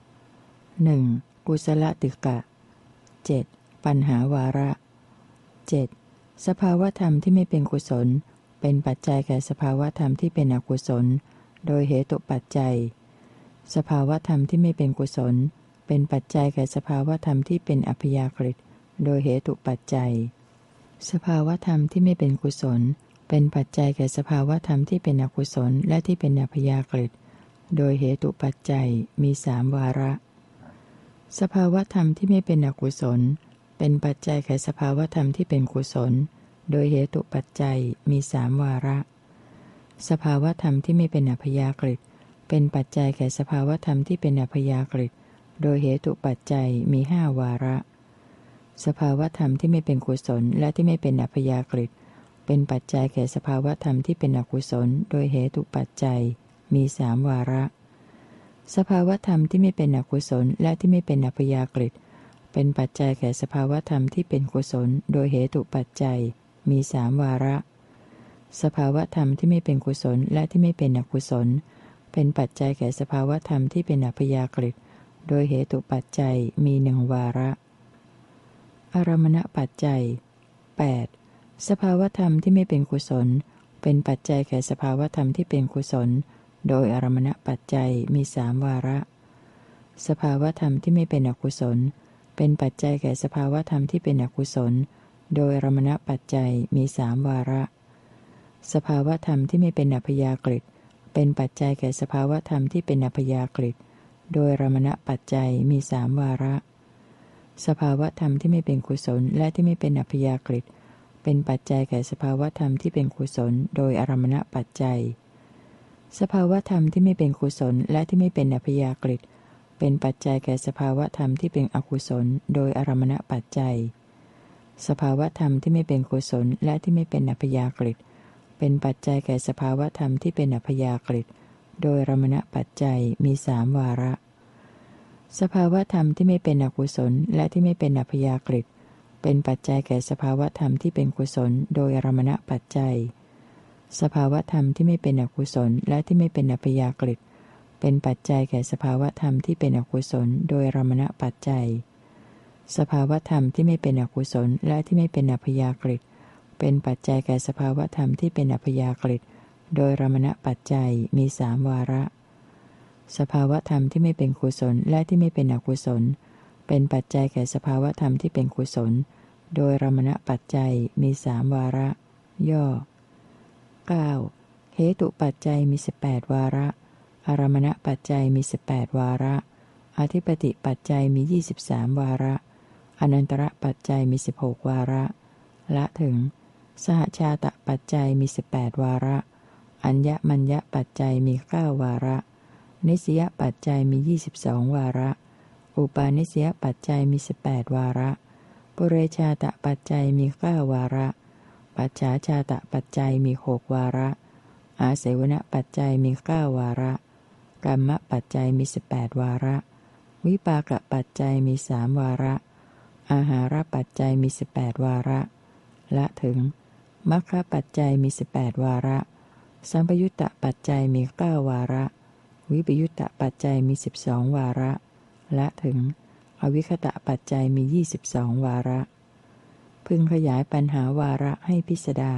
1. กุศลติกะ 7. ปัญหาวาระ 7. สภาวธรรมที่ไม่เป็นกุศลเป็นปัจจัยแก่สภาวธรรมที่เป็นอกุศลโดยเหตุปัจจัยสภาวธรรมที่ไม่เป็นกุศลเป็นปัจจัยแก่สภาวธรรมที่เป็นอัพยากฤิโดยเหตุปัจจัยสภาวธรรมที่ไม่เป็นกุศลเป็นปัจจัยแก่สภาวธรรมที่เป็นอกุศลและที่เป็นอัพยากฤิโดยเหตุปัจจัยมี3วาระสภาวธรรมที่ไม่เป็นอกุศลเป็นปัจจัยแก่สภาวธรรมที่เป็นกุศลโดยเหตุปัจจัยมี3วาระสภาวธรรมที่ไม่เป็นอัพยากฤิเป็นปัจจัยแก่สภาวธรรมที่เป็นอัพยากฤิโดยเหตุปัจจัยมี5วาระสภาวธรรมที่ไม่เป็นกุศลและที่ไม่เป็นอัพยากฤิเป็นปัจจัยแก่สภาวธรรมที่เป็นอกุศลโดยเหตุปัจจัยมี3วาระสภาวธรรมที่ไม่เป็นอกุศลและที่ไม่เป็นอัพยากฤิเป็นปัจจัยแก่สภาวธรรมที่เป็นกุศลโดยเหตุปัจจัยมี3วาระสภาวธรรมที่ไม่เป็นกุศลและที่ไม่เป็นอกุศลเป็นปัจจัยแก่สภาวธรรมที่เป็นอัพยากฤิโดยเหตุปัจจัยมี1วาระอารมณปัจจัย 8. สภาวธรรมที่ไม่เป็นกุศลเป็นปัจจัยแก่สภาวธรรมที่เป็นกุศลโดยอารมณปัจจัยมี3วาระสภาวธรรมที่ไม่เป็นอกุศลเป็นปัจจัยแก่สภาวธรรมที่เป็นอกุศลโดยอารมณปัจจัยมี3วาระสภาวธรรมที่ไม่เป็นอัพยากฤิเป็นปัจจัยแก่สภาวธรรมที่เป็นอัพยากฤิโดยอารมณปัจจัยมี3วาระสภาวธรรมที่ไม่เป็นกุศลและที่ไม่เป็นอัพยากฤิเป็นปัจจัยแก่สภาวธรรมที่เป็นกุศลโดยอารมณปัจจัยสภาวธรรมที่ไม่เป็นกุศลและที่ไม่เป็นอัพยากฤิเป็นปัจจัยแก่สภาวธรรมที่เป็นอกุศลโดยอารมณปัจจัยสภาวธรรมที่ไม่เป็นกุศลและที่ไม่เป็นอัพยากฤิเป็นปัจจัยแก่สภาวธรรมที่เป็นอัพยากฤิโดยอารมณปัจจัยมี3วาระสภาวธรรมที่ไม่เป็นอกุศลและที่ไม่เป็นอัพยากฤิเป็นปัจจัยแก่สภาวธรรมที่เป็นกุศลโดยอารมณปัจจัยสภาวธรรมที่ไม่เป็นอกุศลและที่ไม่เป็นอัพยากฤิเป็นปัจจัยแก่สภาวธรรมที่เป็นอกุศลโดยอารมณปัจจัยสภาวธรรมที่ไม่เป็นอกุศลและที่ไม่เป็นอัพยากฤิเป็นปัจจัยแก่สภาวธรรมที่เป็นอัพยากฤิโดยอารมณปัจจัยมี3วาระสภาวธรรมที่ไม่เป็นกุศลและที่ไม่เป็นอกุศลเป็นปัจจัยแก่สภาวธรรมที่เป็นกุศลโดยอารมณปัจจัยมี3วาระย่อ 9. เหตุปัจจัยมี18วาระอารมณปัจจัยมี18วาระอธิปติปัจจัยมี23วาระอนันตระปัจจัยมี16วาระละถึงสหชาตปัจจัยมี18วาระอัญญมัญญปัจจัยมี9วาระนิสยปัจจัยมี22วาระอุปาณิสยปัจจัยมี18วาระปุเรชาตปัจจัยมี9วาระปัจฉาชาตปัจจัยมี6วาระอาเสวนปัจจัยมี9วาระกรรมปัจจัยมี18วาระวิปากปัจจัยมี3วาระอาหารปัจจัยมี18วาระละถึงมัคคปัจจัยมี18วาระสัมปยุตตปัจจัยมี9วาระวิปยุตตปัจจัยมี12วาระละถึงอวิคตะปัจจัยมี22วาระพึงขยายปัญหาวาระให้พิสดาร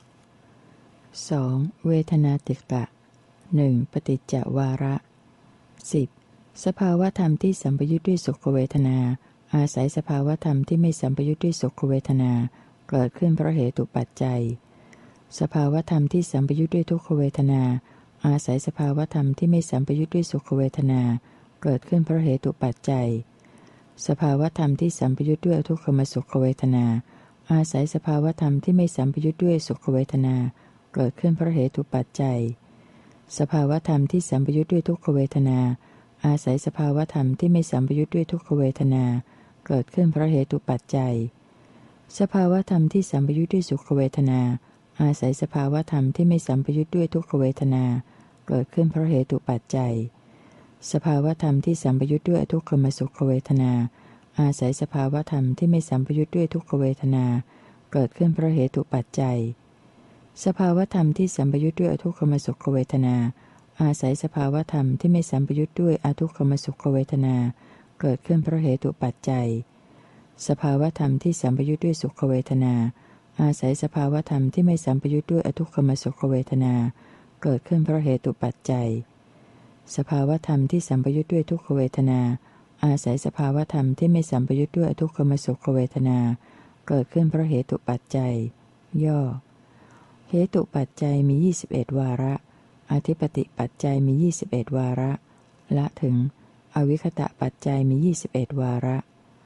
2. เวทนาติกะ 1. ปฏิจจวาระ 10. สภาวธรรมที่สัมปยุทธ์ด้วยสุขเวทนาอาศัยสภาวธรรมที่ไม่สัมปยุทธ์ด้วยสุขเวทนาเกิดขึ้นเพราะเหตุปัจจัยสภาวธรรมที่สัมปยุทธ์ด้วยทุกขเวทนาอาศัยสภาวธรรมที่ไม่สัมปยุทธ์ด้วยสุขเวทนาเกิดขึ้นเพราะเหตุปัจจัยสภาวธรรมที่สัมปยุทธ์ด้วยทุกขมสุขเวทนาอาศัยสภาวธรรมที่ไม่สัมปยุทธ์ด้วยสุขเวทนาเกิดขึ้นเพราะเหตุปัจจัยสภาวธรรมที่สัมปยุทธ์ด้วยทุกขเวทนาอาศัยสภาวธรรมที่ไม่สัมปยุทธ์ด้วยทุกขเวทนาเกิดขึ้นเพราะเหตุปัจจัยสภาวธรรมที่สัมปยุทธ์ด้วยสุขเวทนาอาศัยสภาวธรรมที่ไม่สัมปยุทธ์ด้วยทุกขเวทนาเกิดขึ้นเพราะเหตุปัจจัยสภาวธรรมที่สัมปยุทธ์ด้วยทุกขมสุขเวทนาอาศัยสภาวธรรมที่ไม่สัมปยุทธ์ด้วยทุกขเวทนาเกิดขึ้นเพราะเหตุปัจจัยสภาวธรรมที่สัมปยุทธ์ด้วยทุกขมสุขเวทนาอาศัยสภาวธรรมที่ไม่สัมปยุทธ์ด้วยอทุกขมสุขเวทนาเกิดขึ้นเพราะเหตุปัจจัยสภาวธรรมที่สัมปยุทธ์ด้วยสุขเวทนาอาศัยสภาวธรรมที่ไม่สัมปยุทธ์ด้วยอทุกขมสุขเวทนาเกิดขึ้นเพราะเหตุปัจจัยสภาวธรรมที่สัมปยุทธ์ด้วยทุกขเวทนาอาศัยสภาวธรรมที่ไม่สัมปยุทธ์ด้วยอทุกขมสุขเวทนาเกิดขึ้นเพราะเหตุปัจจัยย่อเหตุปัจจัยมี21วาระอธิปติปัจจัยมี21วาระละถึงอวิคตะปัจจัยมี21วาระ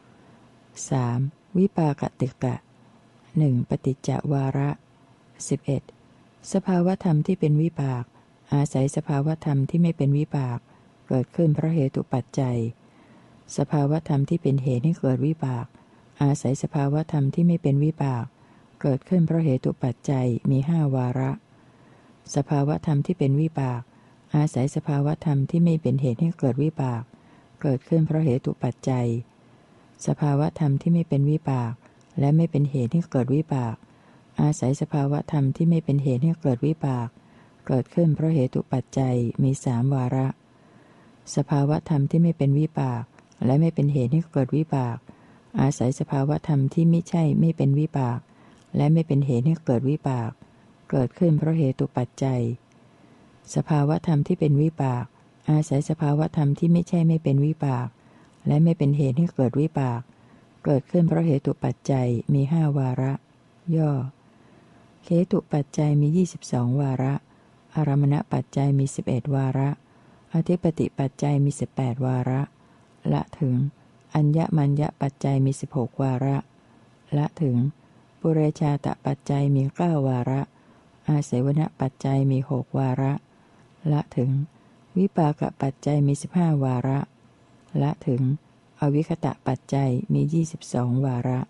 3. วิปากติกะ 1. ปฏิจจวาระ 11. สภาวธรรมที่เป็นวิปากอาศัยสภาวธรรมที่ไม่เป็นวิปากเกิดขึ้นเพราะเหตุปัจจัยสภาวธรรมที่เป็นเหตุให้เกิดวิบากอาศัยสภาวธรรมที่ไม่เป็นวิบากเกิดขึ้นเพราะเหตุปัจจัยมี5วาระสภาวธรรมที่เป็นวิบากอาศัยสภาวธรรมที่ไม่เป็นเหตุให้เกิดวิบากเกิดขึ้นเพราะเหตุปัจจัยสภาวธรรมที่ไม่เป็นวิบากและไม่เป็นเหตุให้เกิดวิบากอาศัยสภาวธรรมที่ไม่เป็นเหตุให้เกิดวิบากเกิดขึ้นเพราะเหตุปัจจัยมี3วาระสภาวธรรมที่ไม่เป็นวิบากและไม่เป็นเหตุให้เกิดวิบากอาศัยสภาวธรรมที่ไม่ใช่ไม่เป็นวิบากและไม่เป็นเหตุให้เกิดวิบากเกิดขึ้นเพราะเหตุปัจจัยสภาวธรรมที่เป็นวิบากอาศัยสภาวธรรมที่ไม่ใช่ไม่เป็นวิบากและไม่เป็นเหตุให้เกิดวิบากเกิดขึ้นเพราะเหตุปัจจัยมี5วาระย่อเหตุปัจจัยมี22วาระอารมณปัจจัยมี11วาระอธิปติปัจจัยมี18วาระละถึงอัญญมัญญปัจจัยมี16วาระละถึงปุเรชาตปัจจัยมี9วาระอาเสวนปัจจัยมี6วาระละถึงวิปากปัจจัยมี15วาระละถึงอวิคตะปัจจัยมี22วาระ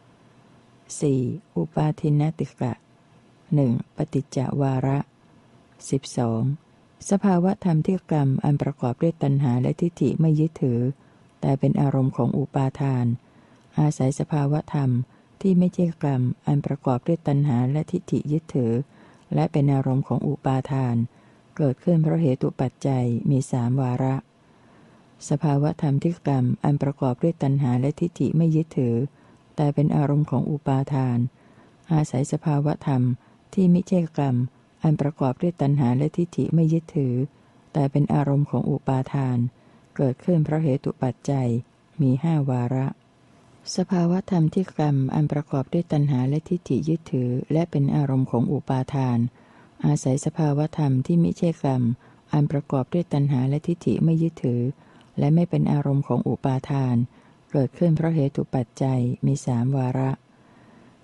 4. อุปาทินติกะ 1. ปฏิจจวาระ 12. สภาวธรรมที่กรรมอันประกอบด้วยตัณหาและทิฏฐิไม่ยึดถือแต่เป็นอารมณ์ของอุปาทานอาศัยสภาวธรรมที่ไม่ใช่กรรมอันประกอบด้วยตัณหาและทิฏฐิยึดถือและเป็นอารมณ์ของอุปาทานเกิดขึ้นเพราะเหตุปัจจัยมี3วาระสภาวธรรมที่กรรมอันประกอบด้วยตัณหาและทิฏฐิไม่ยึดถือแต่เป็นอารมณ์ของอุปาทานอาศัยสภาวธรรมที่ไม่ใช่กรรมอันประกอบด้วยตัณหาและทิฏฐิไม่ยึดถือแต่เป็นอารมณ์ของอุปาทานเกิดขึ้นเพราะเหตุปัจจัยมี5วาระสภาวธรรมที่กรรมอันประกอบด้วยตัณหาและทิฏฐิยึดถือและเป็นอารมณ์ของอุปาทานอาศัยสภาวธรรมที่ไม่ใช่กรรมอันประกอบด้วยตัณหาและทิฏฐิไม่ยึดถือและไม่เป็นอารมณ์ของอุปาทานเกิดขึ้นเพราะเหตุปัจจัยมี3วาระ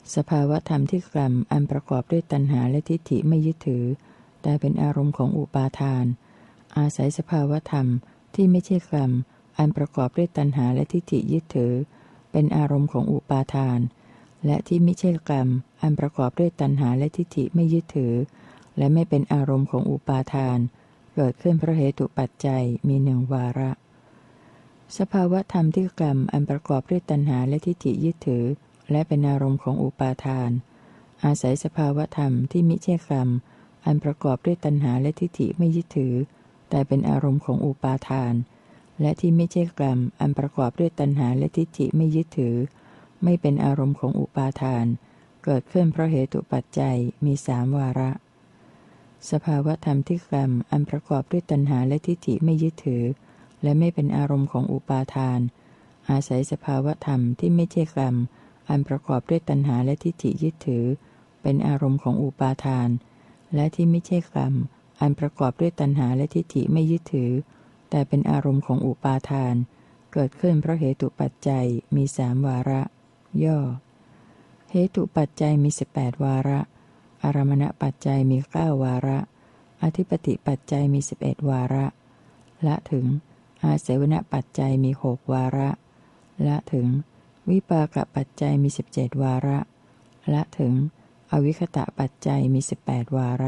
สภาวธรรมที่กรรมอันประกอบด้วยตัณหาและทิฏฐิไม่ยึดถือแต่เป็นอารมณ์ของอุปาทานอาศัยสภาวธรรมที่ไม่ใช่กรรมอันประกอบด้วยตัณหาและทิฏฐิยึดถือเป็นอารมณ์ของอุปาทานและที่ไม่ใช่กรรมอันประกอบด้วยตัณหาและทิฏฐิไม่ยึดถือและไม่เป็นอารมณ์ของอุปาทานเกิดขึ้นเพราะเหตุปัจจัยมีหนึ่งวาระสภาวธรรมที่กรรมอันประกอบด้วยตัณหาและทิฏฐิยึดถือและเป็นอารมณ์ของอุปาทานอาศัยสภาวธรรมที่มิใช่กรรมอันประกอบด้วยตัณหาและทิฏฐิไม่ยึดถือแต่เป็นอารมณ์ของอุปาทานและที่ไม่ใช่กรรมอันประกอบด้วยตัณหาและทิฏฐิไม่ยึดถือไม่เป็นอารมณ์ของอุปาทานเกิดขึ้นเพราะเหตุปัจจัยมีสามวาระสภาวธรรมที่กรรมอันประกอบด้วยตัณหาและทิฏฐิไม่ยึดถือและไม่เป็นอารมณ์ของอุปาทานอาศัยสภาวธรรมที่ไม่ใช่กรรมอันประกอบด้วยตัณหาและทิฏฐิยึดถือเป็นอารมณ์ของอุปาทานและที่ไม่ใช่กรรมอันประกอบด้วยตัณหาและทิฏฐิไม่ยึดถือแต่เป็นอารมณ์ของอุปาทานเกิดขึ้นเพราะเหตุปัจจัยมีสามวาระย่อเหตุปัจจัยมี18วาระอารมณปัจจัยมี9วาระอธิปติปัจจัยมี11วาระละถึงอาเสวนปัจจัยมี6วาระละถึงวิปากปัจจัยมี17วาระละถึงอวิคตะปัจจัยมี18วาระ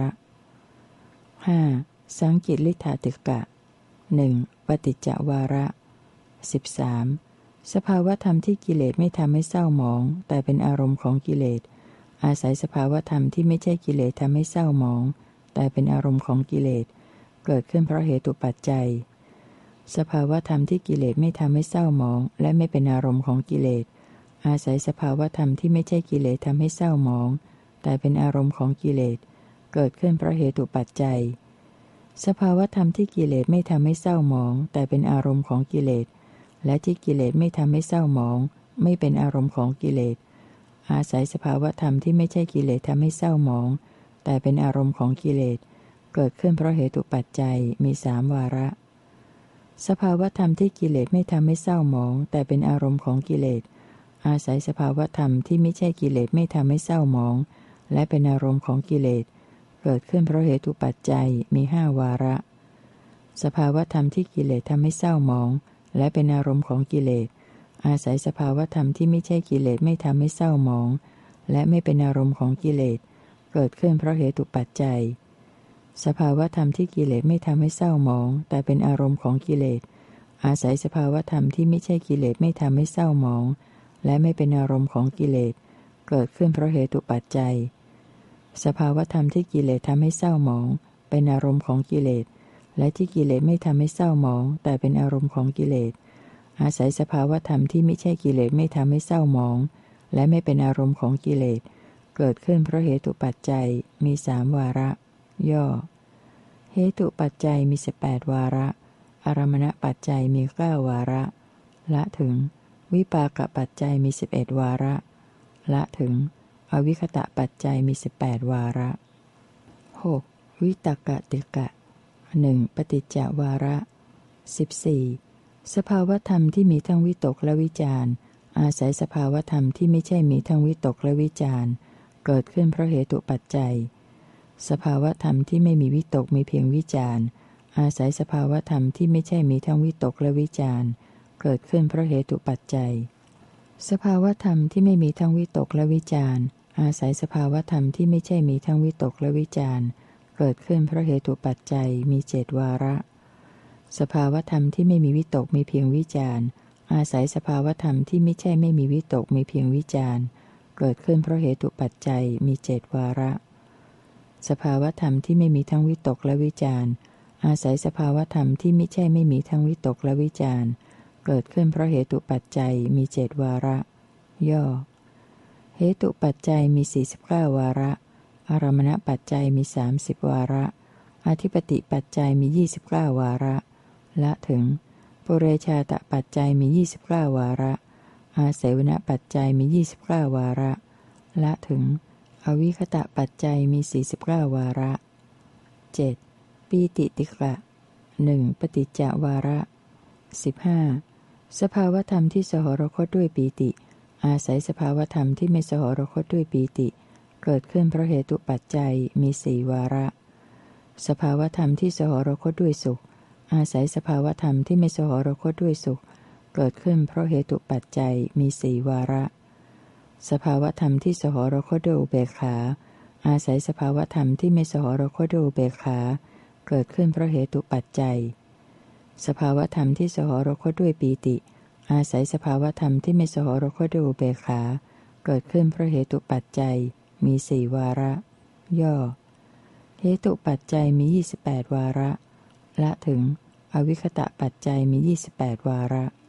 5. สังกิริธาติกะ 1. ปฏิจจวาระ 13. สภาวธรรมที่กิเลสไม่ทำให้เศร้าหมองแต่เป็นอารมณ์ของกิเลสอาศัยสภาวธรรมที่ไม่ใช่กิเลสทำให้เศร้าหมองแต่เป็นอารมณ์ของกิเลสเกิดขึ้นเพราะเหตุปัจจัยสภาวธรรมที่กิเลสไม่ทำให้เศร้าหมองและไม่เป็นอารมณ์ของกิเลสอาศัยสภาวธรรมที่ไม่ใช่กิเลสทำให้เศร้าหมองแต่เป็นอารมณ์ของกิเลสเกิดขึ้นเพราะเหตุปัจจัยสภาวธรรมที่กิเลสไม่ทำให้เศร้าหมองแต่เป็นอารมณ์ของกิเลสและที่กิเลสไม่ทำให้เศร้าหมองไม่เป็นอารมณ์ของกิเลสอาศัยสภาวธรรมที่ไม่ใช่กิเลสทำให้เศร้าหมองแต่เป็นอารมณ์ของกิเลสเกิดขึ้นเพราะเหตุปัจจัยมีสามวาระสภาวธรรมที่กิเลสไม่ทำให้เศร้าหมองแต่เป็นอารมณ์ของกิเลสอาศัยสภาวธรรมที่ไม่ใช่กิเลสไม่ทำให้เศร้าหมองและเป็นอารมณ์ของกิเลสเกิดขึ้นเพราะเหตุปัจจัยมี5วาระสภาวธรรมที่กิเลสทำให้เศร้าหมองและเป็นอารมณ์ของกิเลสอาศัยสภาวธรรมที่ไม่ใช่กิเลสไม่ทำให้เศร้าหมองและไม่เป็นอารมณ์ของกิเลสเกิดขึ้นเพราะเหตุปัจจัยสภาวธรรมที่กิเลสไม่ทำให้เศร้าหมองแต่เป็นอารมณ์ของกิเลสอาศัยสภาวธรรมที่ไม่ใช่กิเลสไม่ทำให้เศร้าหมองและไม่เป็นอารมณ์ของกิเลสเกิดขึ้นเพราะเหตุปัจจัยสภาวธรรมที่กิเลสทำให้เศร้าหมองเป็นอารมณ์ของกิเลสและที่กิเลสไม่ทำให้เศร้าหมองแต่เป็นอารมณ์ของกิเลสอาศัยสภาวธรรมที่ไม่ใช่กิเลสไม่ทำให้เศร้าหมองและไม่เป็นอารมณ์ของกิเลสเกิดขึ้นเพราะเหตุปัจจัยมีสามวาระย่อเหตุปัจจัยมี18วาระอารมณปัจจัยมี9วาระละถึงวิปากปัจจัยมี11วาระละถึงอวิคตะปัจจัยมี18วาระ 6. วิตกติกะ 1. ปฏิจจวาระ 14. สภาวธรรมที่มีทั้งวิตกและวิจารณ์อาศัยสภาวธรรมที่ไม่ใช่มีทั้งวิตกและวิจารณ์เกิดขึ้นเพราะเหตุปัจจัยสภาวธรรมที่ไม่มีวิตกมีเพียงวิจารณ์อาศัยสภาวธรรมที่ไม่ใช่มีทั้งวิตกและวิจารณ์เกิดขึ้นเพราะเหตุปัจจัยสภาวธรรมที่ไม่มีทั้งวิตกและวิจารณ์อาศัยสภาวธรรมที่ไม่ใช่มีทั้งวิตกและวิจารณ์เกิดขึ้นเพราะเหตุปัจจัยมี7วาระสภาวธรรมที่ไม่มีวิตกมีเพียงวิจารณ์อาศัยสภาวธรรมที่ไม่ใช่ไม่มีวิตกมีเพียงวิจารณ์เกิดขึ้นเพราะเหตุปัจจัยมี7วาระสภาวธรรมที่ไม่มีทั้งวิตกและวิจารณ์อาศัยสภาวธรรมที่ไม่ใช่ไม่มีทั้งวิตกและวิจารณ์เกิดขึ้นเพราะเหตุปัจจัยมี7วาระย่อเหตุปัจจัยมี49วาระอารมณปัจจัยมี30วาระอธิปติปัจจัยมี29วาระละถึงปุเรชาตปัจจัยมี29วาระอาเสวนปัจจัยมี29วาระละถึงอวิคตะปัจจัยมี49วาระ 7. ปีติติกะ 1. ปฏิจจวาระ 15. สภาวธรรมที่สหรคตด้วยปีติอาศัยสภาวธรรมที่ไม่สหรคตด้วยปีติเกิดขึ้นเพราะเหตุปัจจัยมีสี่วาระสภาวธรรมที่สหรคตด้วยสุขอาศัยสภาวธรรมที่ไม่สหรคตด้วยสุขเกิดขึ้นเพราะเหตุปัจจัยมีสี่วาระสภาวธรรมที่สหรคตด้วยอุเบกขาอาศัยสภาวธรรมที่ไม่สหรคตด้วยอุเบกขาเกิดขึ้นเพราะเหตุปัจจัยสภาวธรรมที่สหรคตด้วยปีติอาศัยสภาวธรรมที่ไม่สหรคตด้วยอุเบกขาเกิดขึ้นเพราะเหตุปัจจัยมีสี่วาระ ย่อเหตุปัจจัยมี28วาระละถึงอวิคตะปัจจัยมี28วาระ